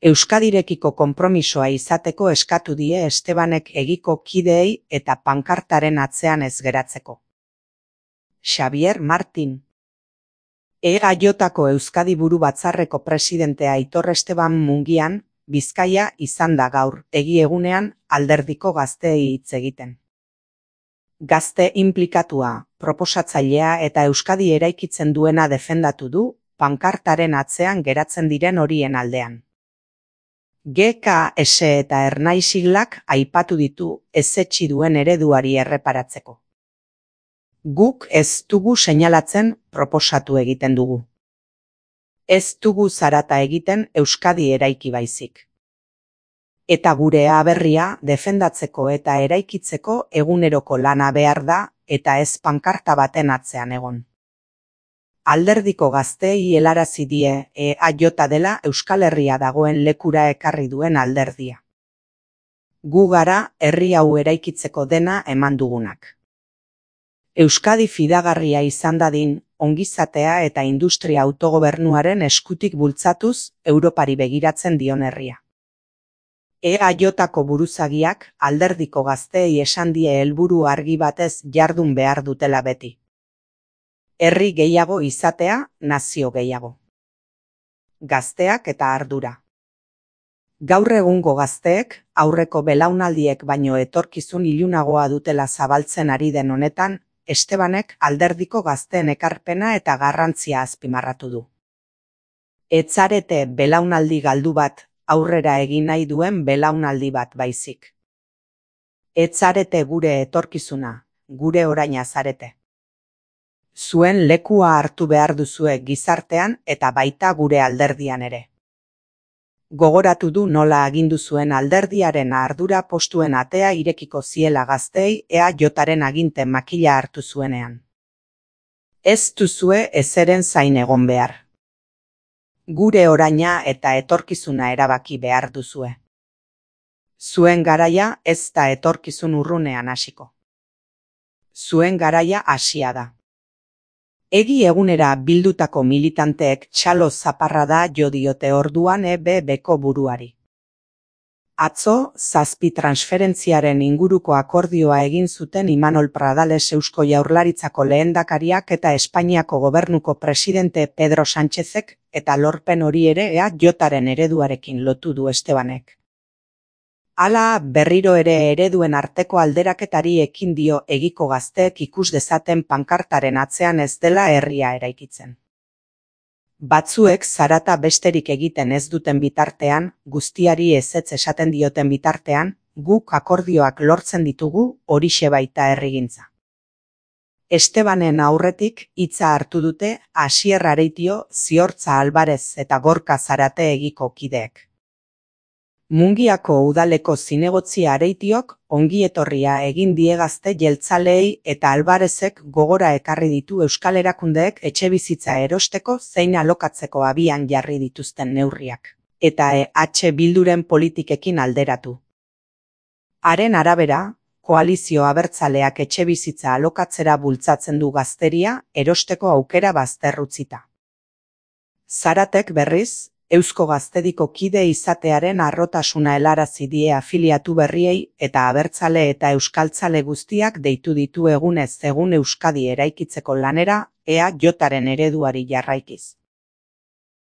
Euskadirekiko konpromisoa izateko eskatu die Estebanek egiko kideei eta pankartaren atzean ez geratzeko. Xabier Martin. EAJko Euskadi Buru Batzarreko presidentea Aitor Esteban Mungian, Bizkaia izan da gaur, egiegunean alderdiko gazteei hitz egiten. Gazte inplikatua, proposatzailea eta Euskadi eraikitzen duena defendatu du, pankartaren atzean geratzen diren horien aldean. GKS eta Ernai siglak aipatu ditu ezetsi duen ereduari erreparatzeko. Guk ez dugu seinalatzen, proposatu egiten dugu. Ez dugu zarata egiten Euskadi eraiki baizik. Eta gure aberria defendatzeko eta eraikitzeko eguneroko lana behar da eta ez pankarta baten atzean egon. Alderdiko gazteei helarazi die EAJ dela Euskal Herria dagoen lekura ekarri duen alderdia. Gu gara herri hau eraikitzeko dena eman dugunak. Euskadi fidagarria izan dadin, ongizatea eta industria autogobernuaren eskutik bultzatuz Europari begiratzen dion herria. EAJko buruzagiak alderdiko gazteei esan die helburu argi batez jardun behar dutela beti. Herri gehiago izatea, nazio gehiago. Gazteak eta ardura. Gaur egungo gazteek, aurreko belaunaldiek baino etorkizun ilunagoa dutela zabaltzen ari den honetan, Estebanek alderdiko gazteen ekarpena eta garrantzia azpimarratu du. Ez zarete belaunaldi galdu bat, aurrera egin nahi duen belaunaldi bat baizik. Ez zarete gure etorkizuna, gure oraina zarete. Zuen lekua hartu behar duzue gizartean eta baita gure alderdian ere. Gogoratu du nola agindu zuen alderdiaren ardura postuen atea irekiko ziela gazteei EAJaren aginte makila hartu zuenean. Ez duzue ezeren zain egon behar. Gure oraina eta etorkizuna erabaki behar duzue. Zuen garaia ez da etorkizun urrunean hasiko. Zuen garaia hasia da. Egi egunera bildutako militanteek txalo zaparrada jo diote orduan EBBko buruari. Atzo, 7 transferentziaren inguruko akordioa egin zuten Imanol Pradales Eusko Jaurlaritzako lehendakariak eta Espainiako gobernuko presidente Pedro Sánchezek eta lorpen hori ere EAJaren ereduarekin lotu du Estebanek. Hala, berriro ere ereduen arteko alderaketari ekin dio egiko gazteek ikus dezaten pankartaren atzean ez dela herria eraikitzen. Batzuek zarata besterik egiten ez duten bitartean, guztiari ezetz esaten dioten bitartean, guk akordioak lortzen ditugu horixe baita herrigintza. Estebanen aurretik hitza hartu dute Asier Areitio, Ziortza Alvarez eta Gorka Zarate egiko kideek. Mungiako udaleko zinegotzi Areitiok ongietorria egin die gazte jeltzaleei eta Alvarezek gogora ekarri ditu euskal erakundeek etxebizitza erosteko zein alokatzeko abian jarri dituzten neurriak, eta EH Bilduren politikekin alderatu. Haren arabera, koalizio abertzaleak etxebizitza alokatzera bultzatzen du gazteria erosteko aukera bazterrutzita. Zaratek berriz, Eusko Gaztediko kide izatearen harrotasuna helarazi die afiliatu berriei eta abertzale eta euskaltzale guztiak deitu ditu egunez egun Euskadi eraikitzeko lanera EAJaren ereduari jarraikiz.